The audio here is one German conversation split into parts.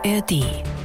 ARD.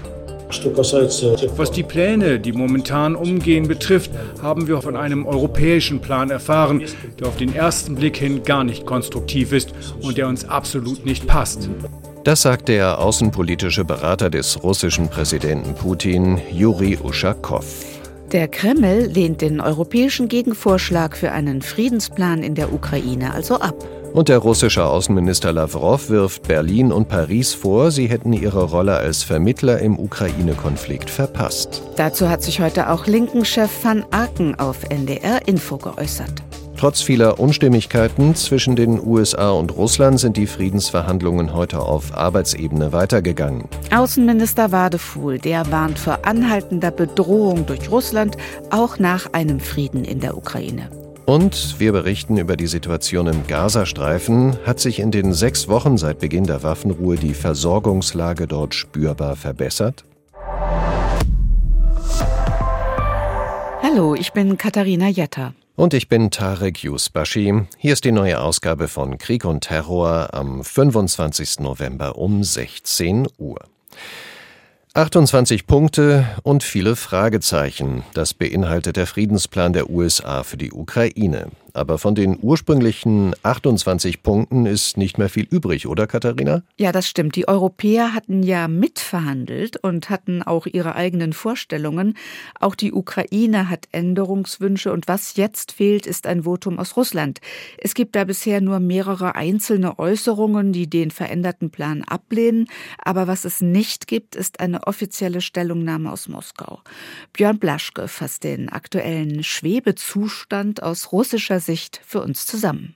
Was die Pläne, die momentan umgehen, betrifft, haben wir von einem europäischen Plan erfahren, der auf den ersten Blick hin gar nicht konstruktiv ist und der uns absolut nicht passt. Das sagt der außenpolitische Berater des russischen Präsidenten Putin, Juri Uschakow. Der Kreml lehnt den europäischen Gegenvorschlag für einen Friedensplan in der Ukraine also ab. Und der russische Außenminister Lawrow wirft Berlin und Paris vor, sie hätten ihre Rolle als Vermittler im Ukraine-Konflikt verpasst. Dazu hat sich heute auch Linken-Chef Van Aken auf NDR Info geäußert. Trotz vieler Unstimmigkeiten zwischen den USA und Russland sind die Friedensverhandlungen heute auf Arbeitsebene weitergegangen. Außenminister Wadefuhl, der warnt vor anhaltender Bedrohung durch Russland, auch nach einem Frieden in der Ukraine. Und wir berichten über die Situation im Gazastreifen. Hat sich in den 6 Wochen seit Beginn der Waffenruhe die Versorgungslage dort spürbar verbessert? Hallo, ich bin Katharina Jetter. Und ich bin Tarek Yusbashi. Hier ist die neue Ausgabe von Krieg und Terror am 25. November um 16 Uhr. 28 Punkte und viele Fragezeichen. Das beinhaltet der Friedensplan der USA für die Ukraine. Aber von den ursprünglichen 28 Punkten ist nicht mehr viel übrig, oder Katharina? Ja, das stimmt. Die Europäer hatten ja mitverhandelt und hatten auch ihre eigenen Vorstellungen. Auch die Ukraine hat Änderungswünsche und was jetzt fehlt, ist ein Votum aus Russland. Es gibt da bisher nur mehrere einzelne Äußerungen, die den veränderten Plan ablehnen. Aber was es nicht gibt, ist eine offizielle Stellungnahme aus Moskau. Björn Blaschke fasst den aktuellen Schwebezustand aus russischer Sicht für uns zusammen.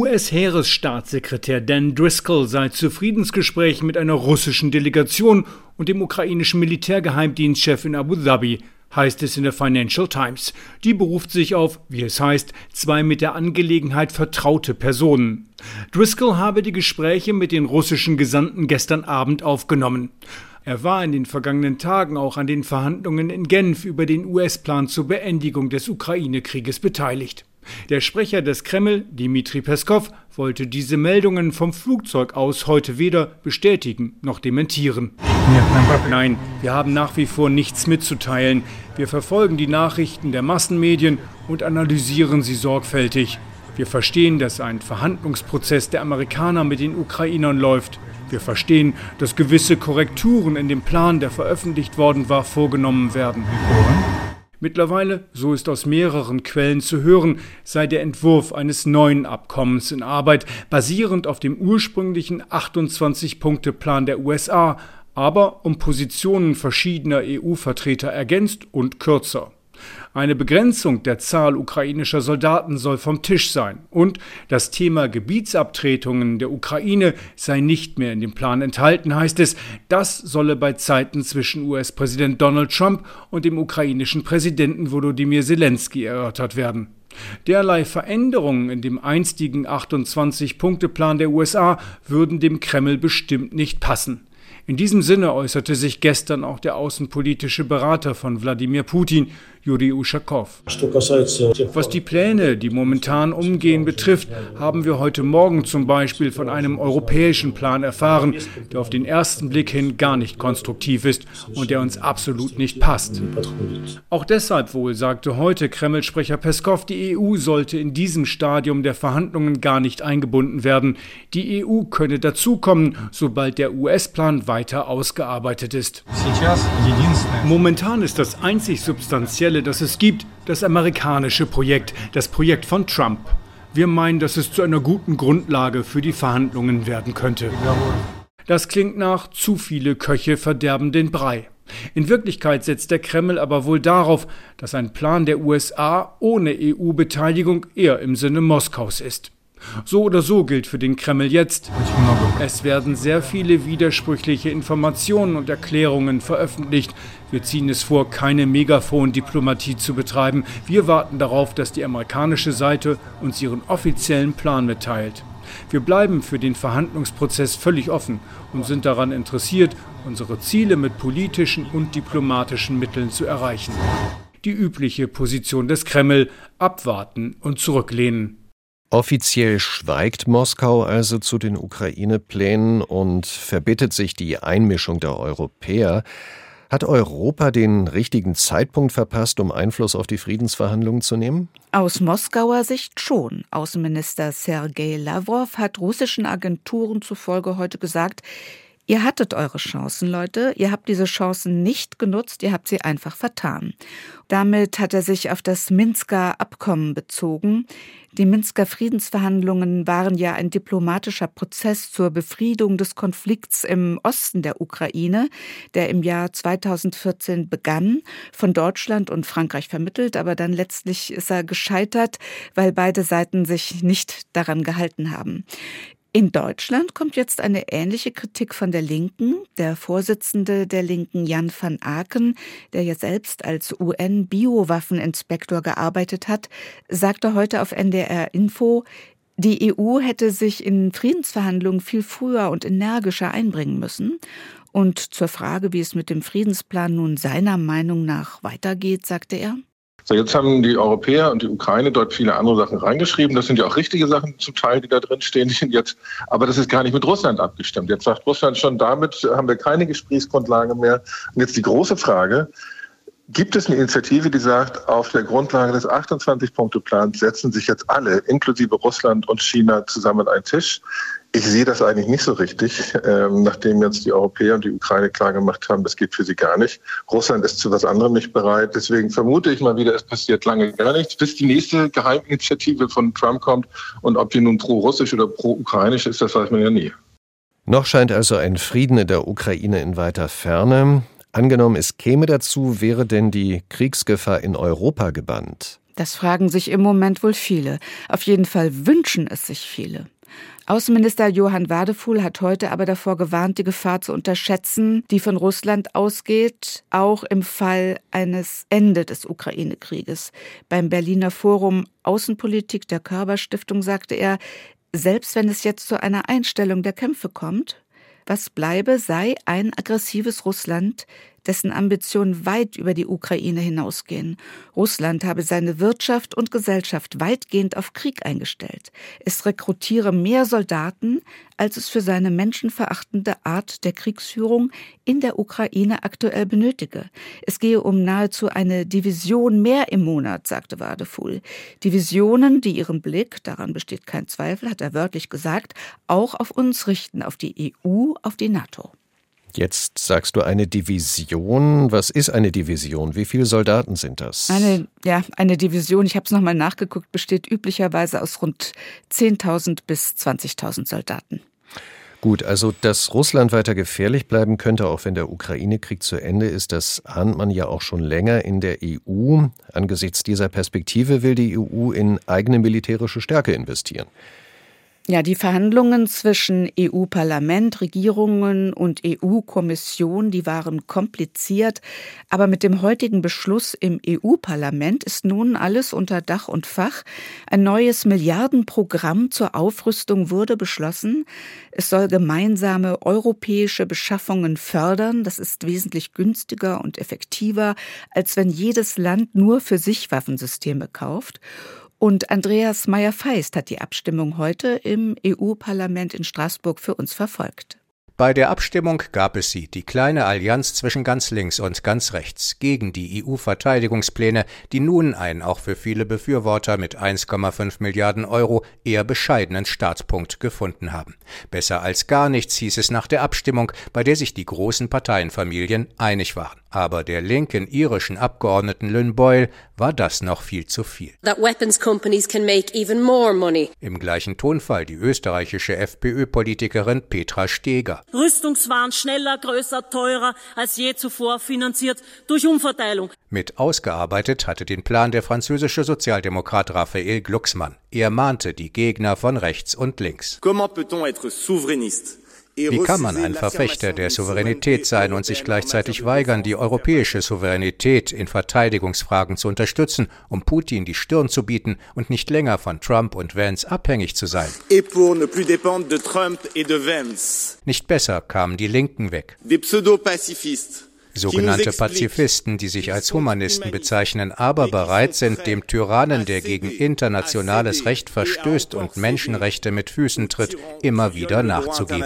US-Heeresstaatssekretär Dan Driscoll sei zu Friedensgesprächen mit einer russischen Delegation und dem ukrainischen Militärgeheimdienstchef in Abu Dhabi, heißt es in der Financial Times. Die beruft sich auf, wie es heißt, 2 mit der Angelegenheit vertraute Personen. Driscoll habe die Gespräche mit den russischen Gesandten gestern Abend aufgenommen. Er war in den vergangenen Tagen auch an den Verhandlungen in Genf über den US-Plan zur Beendigung des Ukraine-Krieges beteiligt. Der Sprecher des Kreml, Dmitri Peskow, wollte diese Meldungen vom Flugzeug aus heute weder bestätigen noch dementieren. Nein, wir haben nach wie vor nichts mitzuteilen. Wir verfolgen die Nachrichten der Massenmedien und analysieren sie sorgfältig. Wir verstehen, dass ein Verhandlungsprozess der Amerikaner mit den Ukrainern läuft. Wir verstehen, dass gewisse Korrekturen in dem Plan, der veröffentlicht worden war, vorgenommen werden. Mittlerweile, so ist aus mehreren Quellen zu hören, sei der Entwurf eines neuen Abkommens in Arbeit, basierend auf dem ursprünglichen 28-Punkte-Plan der USA, aber um Positionen verschiedener EU-Vertreter ergänzt und kürzer. Eine Begrenzung der Zahl ukrainischer Soldaten soll vom Tisch sein und das Thema Gebietsabtretungen der Ukraine sei nicht mehr in dem Plan enthalten, heißt es. Das solle bei Zeiten zwischen US-Präsident Donald Trump und dem ukrainischen Präsidenten Volodymyr Zelensky erörtert werden. Derlei Veränderungen in dem einstigen 28-Punkte-Plan der USA würden dem Kreml bestimmt nicht passen. In diesem Sinne äußerte sich gestern auch der außenpolitische Berater von Wladimir Putin, Juri Uschakow. Was die Pläne, die momentan umgehen, betrifft, haben wir heute Morgen zum Beispiel von einem europäischen Plan erfahren, der auf den ersten Blick hin gar nicht konstruktiv ist und der uns absolut nicht passt. Auch deshalb wohl, sagte heute Kreml-Sprecher Peskow, die EU sollte in diesem Stadium der Verhandlungen gar nicht eingebunden werden. Die EU könne dazukommen, sobald der US-Plan weiter ausgearbeitet ist. Momentan ist das einzig Substanzielle, das es gibt, das amerikanische Projekt, das Projekt von Trump. Wir meinen, dass es zu einer guten Grundlage für die Verhandlungen werden könnte. Das klingt nach zu viele Köche verderben den Brei. In Wirklichkeit setzt der Kreml aber wohl darauf, dass ein Plan der USA ohne EU-Beteiligung eher im Sinne Moskaus ist. So oder so gilt für den Kreml jetzt: Es werden sehr viele widersprüchliche Informationen und Erklärungen veröffentlicht. Wir ziehen es vor, keine Megafon-Diplomatie zu betreiben. Wir warten darauf, dass die amerikanische Seite uns ihren offiziellen Plan mitteilt. Wir bleiben für den Verhandlungsprozess völlig offen und sind daran interessiert, unsere Ziele mit politischen und diplomatischen Mitteln zu erreichen. Die übliche Position des Kreml: abwarten und zurücklehnen. Offiziell schweigt Moskau also zu den Ukraine-Plänen und verbittet sich die Einmischung der Europäer. Hat Europa den richtigen Zeitpunkt verpasst, um Einfluss auf die Friedensverhandlungen zu nehmen? Aus Moskauer Sicht schon. Außenminister Sergei Lavrov hat russischen Agenturen zufolge heute gesagt, ihr hattet eure Chancen, Leute. Ihr habt diese Chancen nicht genutzt, ihr habt sie einfach vertan. Damit hat er sich auf das Minsker Abkommen bezogen. Die Minsker Friedensverhandlungen waren ja ein diplomatischer Prozess zur Befriedung des Konflikts im Osten der Ukraine, der im Jahr 2014 begann, von Deutschland und Frankreich vermittelt, aber dann letztlich ist er gescheitert, weil beide Seiten sich nicht daran gehalten haben. In Deutschland kommt jetzt eine ähnliche Kritik von der Linken. Der Vorsitzende der Linken, Jan van Aken, der ja selbst als UN-Biowaffeninspektor gearbeitet hat, sagte heute auf NDR Info, die EU hätte sich in Friedensverhandlungen viel früher und energischer einbringen müssen. Und zur Frage, wie es mit dem Friedensplan nun seiner Meinung nach weitergeht, sagte er: So, jetzt haben die Europäer und die Ukraine dort viele andere Sachen reingeschrieben. Das sind ja auch richtige Sachen zum Teil, die da drin stehen. Die sind jetzt, aber das ist gar nicht mit Russland abgestimmt. Jetzt sagt Russland schon, damit haben wir keine Gesprächsgrundlage mehr. Und jetzt die große Frage: Gibt es eine Initiative, die sagt, auf der Grundlage des 28-Punkte-Plans setzen sich jetzt alle, inklusive Russland und China, zusammen an einen Tisch? Ich sehe das eigentlich nicht so richtig, nachdem jetzt die Europäer und die Ukraine klargemacht haben, das geht für sie gar nicht. Russland ist zu was anderem nicht bereit. Deswegen vermute ich mal wieder, es passiert lange gar nichts, bis die nächste Geheiminitiative von Trump kommt. Und ob die nun pro-russisch oder pro-ukrainisch ist, das weiß man ja nie. Noch scheint also ein Frieden in der Ukraine in weiter Ferne. Angenommen, es käme dazu, wäre denn die Kriegsgefahr in Europa gebannt? Das fragen sich im Moment wohl viele. Auf jeden Fall wünschen es sich viele. Außenminister Johann Wadefuhl hat heute aber davor gewarnt, die Gefahr zu unterschätzen, die von Russland ausgeht, auch im Fall eines Ende des Ukraine-Krieges. Beim Berliner Forum Außenpolitik der Körber-Stiftung sagte er, selbst wenn es jetzt zu einer Einstellung der Kämpfe kommt, was bleibe, sei ein aggressives Russland, dessen Ambitionen weit über die Ukraine hinausgehen. Russland habe seine Wirtschaft und Gesellschaft weitgehend auf Krieg eingestellt. Es rekrutiere mehr Soldaten, als es für seine menschenverachtende Art der Kriegsführung in der Ukraine aktuell benötige. Es gehe um nahezu eine Division mehr im Monat, sagte Wadefuhl. Divisionen, die ihren Blick, daran besteht kein Zweifel, hat er wörtlich gesagt, auch auf uns richten, auf die EU, auf die NATO. Jetzt sagst du eine Division. Was ist eine Division? Wie viele Soldaten sind das? Eine Division, ich habe es nochmal nachgeguckt, besteht üblicherweise aus rund 10.000 bis 20.000 Soldaten. Gut, also dass Russland weiter gefährlich bleiben könnte, auch wenn der Ukraine-Krieg zu Ende ist, das ahnt man ja auch schon länger in der EU. Angesichts dieser Perspektive will die EU in eigene militärische Stärke investieren. Ja, die Verhandlungen zwischen EU-Parlament, Regierungen und EU-Kommission, die waren kompliziert. Aber mit dem heutigen Beschluss im EU-Parlament ist nun alles unter Dach und Fach. Ein neues Milliardenprogramm zur Aufrüstung wurde beschlossen. Es soll gemeinsame europäische Beschaffungen fördern. Das ist wesentlich günstiger und effektiver, als wenn jedes Land nur für sich Waffensysteme kauft. Und Andreas Meyer-Feist hat die Abstimmung heute im EU-Parlament in Straßburg für uns verfolgt. Bei der Abstimmung gab es sie, die kleine Allianz zwischen ganz links und ganz rechts, gegen die EU-Verteidigungspläne, die nun einen auch für viele Befürworter mit 1,5 Milliarden Euro eher bescheidenen Startpunkt gefunden haben. Besser als gar nichts hieß es nach der Abstimmung, bei der sich die großen Parteienfamilien einig waren. Aber der linken irischen Abgeordneten Lynn Boyle war das noch viel zu viel. That weapons companies can make even more money. Im gleichen Tonfall die österreichische FPÖ-Politikerin Petra Steger. Rüstungswaren schneller, größer, teurer als je zuvor, finanziert durch Umverteilung. Mit ausgearbeitet hatte den Plan der französische Sozialdemokrat Raphael Glucksmann. Er mahnte die Gegner von rechts und links. Comment peut-on être souverainiste? Wie kann man ein Verfechter der Souveränität sein und sich gleichzeitig weigern, die europäische Souveränität in Verteidigungsfragen zu unterstützen, um Putin die Stirn zu bieten und nicht länger von Trump und Vance abhängig zu sein? Nicht besser kamen die Linken weg. Des pseudo-pacifistes. Sogenannte Pazifisten, die sich als Humanisten bezeichnen, aber bereit sind, dem Tyrannen, der gegen internationales Recht verstößt und Menschenrechte mit Füßen tritt, immer wieder nachzugeben.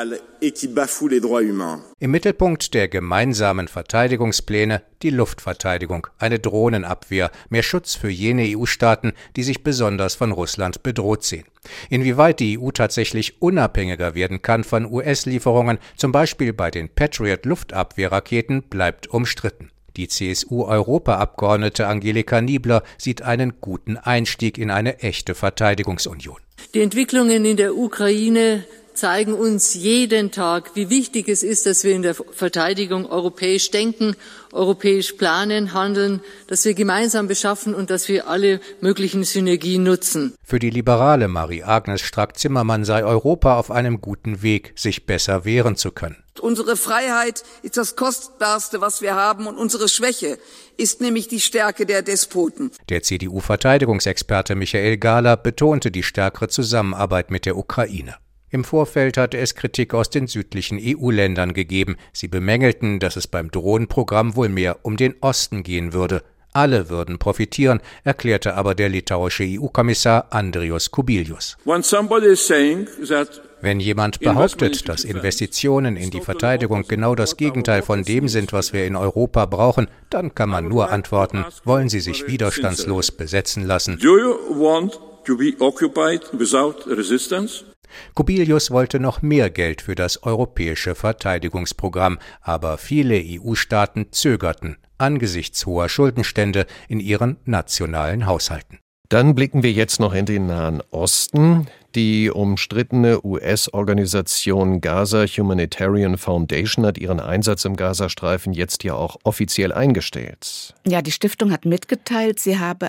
Im Mittelpunkt der gemeinsamen Verteidigungspläne die Luftverteidigung, eine Drohnenabwehr, mehr Schutz für jene EU-Staaten, die sich besonders von Russland bedroht sehen. Inwieweit die EU tatsächlich unabhängiger werden kann von US-Lieferungen, zum Beispiel bei den Patriot-Luftabwehrraketen, bleibt umstritten. Die CSU-Europaabgeordnete Angelika Niebler sieht einen guten Einstieg in eine echte Verteidigungsunion. Die Entwicklungen in der Ukraine zeigen uns jeden Tag, wie wichtig es ist, dass wir in der Verteidigung europäisch denken, europäisch planen, handeln, dass wir gemeinsam beschaffen und dass wir alle möglichen Synergien nutzen. Für die liberale Marie-Agnes Strack-Zimmermann sei Europa auf einem guten Weg, sich besser wehren zu können. Unsere Freiheit ist das Kostbarste, was wir haben, und unsere Schwäche ist nämlich die Stärke der Despoten. Der CDU-Verteidigungsexperte Michael Gahler betonte die stärkere Zusammenarbeit mit der Ukraine. Im Vorfeld hatte es Kritik aus den südlichen EU-Ländern gegeben. Sie bemängelten, dass es beim Drohnenprogramm wohl mehr um den Osten gehen würde. Alle würden profitieren, erklärte aber der litauische EU-Kommissar Andrius Kubilius. Wenn jemand behauptet, dass Investitionen in die Verteidigung genau das Gegenteil von dem sind, was wir in Europa brauchen, dann kann man nur antworten, wollen Sie sich widerstandslos besetzen lassen? Kubilius wollte noch mehr Geld für das europäische Verteidigungsprogramm, aber viele EU-Staaten zögerten angesichts hoher Schuldenstände in ihren nationalen Haushalten. Dann blicken wir jetzt noch in den Nahen Osten. Die umstrittene US-Organisation Gaza Humanitarian Foundation hat ihren Einsatz im Gazastreifen jetzt ja auch offiziell eingestellt. Ja, die Stiftung hat mitgeteilt, sie habe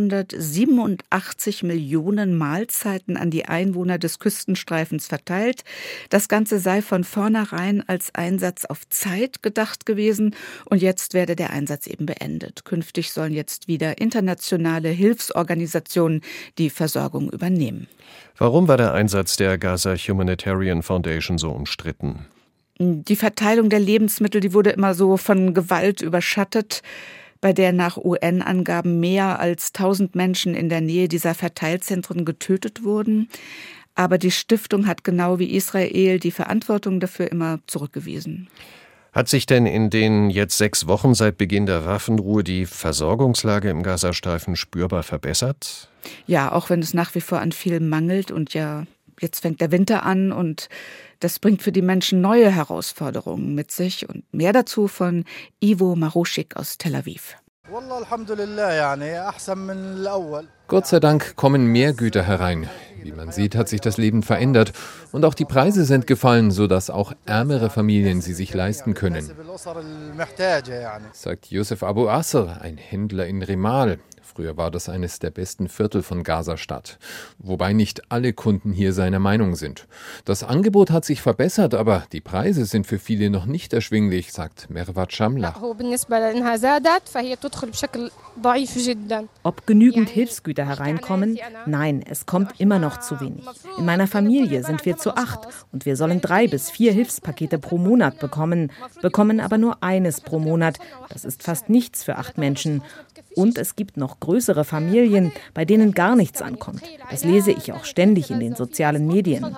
187 Millionen Mahlzeiten an die Einwohner des Küstenstreifens verteilt. Das Ganze sei von vornherein als Einsatz auf Zeit gedacht gewesen und jetzt werde der Einsatz eben beendet. Künftig sollen jetzt wieder internationale Hilfsorganisationen die Versorgung übernehmen. Warum war der Einsatz der Gaza Humanitarian Foundation so umstritten? Die Verteilung der Lebensmittel, die wurde immer so von Gewalt überschattet, bei der nach UN-Angaben mehr als 1000 Menschen in der Nähe dieser Verteilzentren getötet wurden. Aber die Stiftung hat genau wie Israel die Verantwortung dafür immer zurückgewiesen. Hat sich denn in den jetzt 6 Wochen seit Beginn der Waffenruhe die Versorgungslage im Gazastreifen spürbar verbessert? Ja, auch wenn es nach wie vor an viel mangelt und ja, jetzt fängt der Winter an und das bringt für die Menschen neue Herausforderungen mit sich. Und mehr dazu von Ivo Maruschik aus Tel Aviv. Gott sei Dank kommen mehr Güter herein. Wie man sieht, hat sich das Leben verändert und auch die Preise sind gefallen, sodass auch ärmere Familien sie sich leisten können, sagt Youssef Abu Asr, ein Händler in Rimal. Früher war das eines der besten Viertel von Gaza-Stadt, wobei nicht alle Kunden hier seiner Meinung sind. Das Angebot hat sich verbessert, aber die Preise sind für viele noch nicht erschwinglich, sagt Mervat Shamla. Ob genügend Hilfsgüter hereinkommen? Nein, es kommt immer noch zu wenig. In meiner Familie sind wir zu 8 und wir sollen 3 bis 4 Hilfspakete pro Monat bekommen aber nur eines pro Monat. Das ist fast nichts für 8 Menschen. Und es gibt noch größere Familien, bei denen gar nichts ankommt. Das lese ich auch ständig in den sozialen Medien.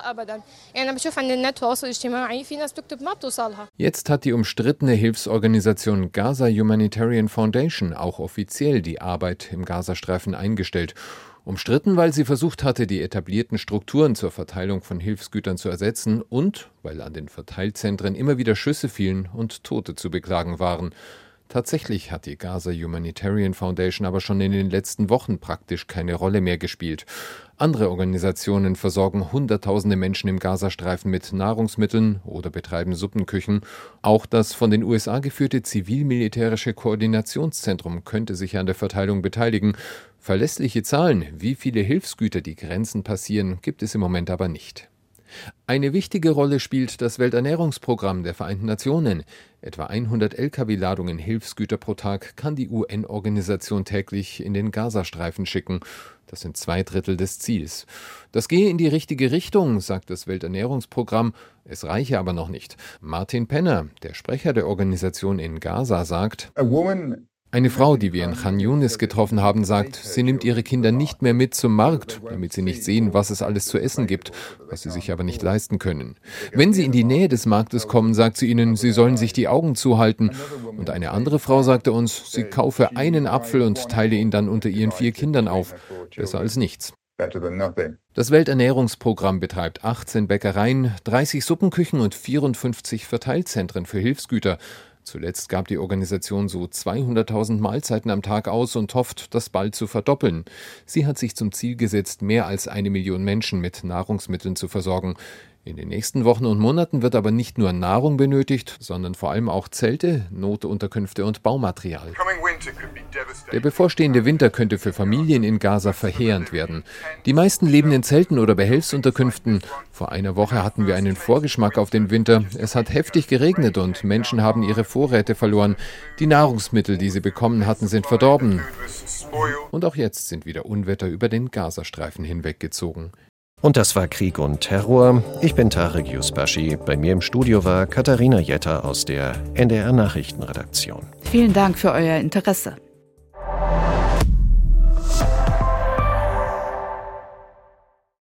Jetzt hat die umstrittene Hilfsorganisation Gaza Humanitarian Foundation auch offiziell die Arbeit im Gazastreifen eingestellt. Umstritten, weil sie versucht hatte, die etablierten Strukturen zur Verteilung von Hilfsgütern zu ersetzen und weil an den Verteilzentren immer wieder Schüsse fielen und Tote zu beklagen waren. Tatsächlich hat die Gaza Humanitarian Foundation aber schon in den letzten Wochen praktisch keine Rolle mehr gespielt. Andere Organisationen versorgen Hunderttausende Menschen im Gazastreifen mit Nahrungsmitteln oder betreiben Suppenküchen. Auch das von den USA geführte zivil-militärische Koordinationszentrum könnte sich an der Verteilung beteiligen. Verlässliche Zahlen, wie viele Hilfsgüter die Grenzen passieren, gibt es im Moment aber nicht. Eine wichtige Rolle spielt das Welternährungsprogramm der Vereinten Nationen. Etwa 100 Lkw-Ladungen Hilfsgüter pro Tag kann die UN-Organisation täglich in den Gazastreifen schicken. Das sind 2/3 des Ziels. Das gehe in die richtige Richtung, sagt das Welternährungsprogramm. Es reiche aber noch nicht. Martin Penner, der Sprecher der Organisation in Gaza, sagt: Eine Frau, die wir in Khan Yunis getroffen haben, sagt, sie nimmt ihre Kinder nicht mehr mit zum Markt, damit sie nicht sehen, was es alles zu essen gibt, was sie sich aber nicht leisten können. Wenn sie in die Nähe des Marktes kommen, sagt sie ihnen, sie sollen sich die Augen zuhalten. Und eine andere Frau sagte uns, sie kaufe einen Apfel und teile ihn dann unter ihren 4 Kindern auf. Besser als nichts. Das Welternährungsprogramm betreibt 18 Bäckereien, 30 Suppenküchen und 54 Verteilzentren für Hilfsgüter. Zuletzt gab die Organisation so 200.000 Mahlzeiten am Tag aus und hofft, das bald zu verdoppeln. Sie hat sich zum Ziel gesetzt, mehr als 1 Million Menschen mit Nahrungsmitteln zu versorgen. In den nächsten Wochen und Monaten wird aber nicht nur Nahrung benötigt, sondern vor allem auch Zelte, Notunterkünfte und Baumaterial. Der bevorstehende Winter könnte für Familien in Gaza verheerend werden. Die meisten leben in Zelten oder Behelfsunterkünften. Vor einer Woche hatten wir einen Vorgeschmack auf den Winter. Es hat heftig geregnet und Menschen haben ihre Vorräte verloren. Die Nahrungsmittel, die sie bekommen hatten, sind verdorben. Und auch jetzt sind wieder Unwetter über den Gazastreifen hinweggezogen. Und das war Krieg und Terror. Ich bin Tarek Yusbashi. Bei mir im Studio war Katharina Jetter aus der NDR Nachrichtenredaktion. Vielen Dank für euer Interesse.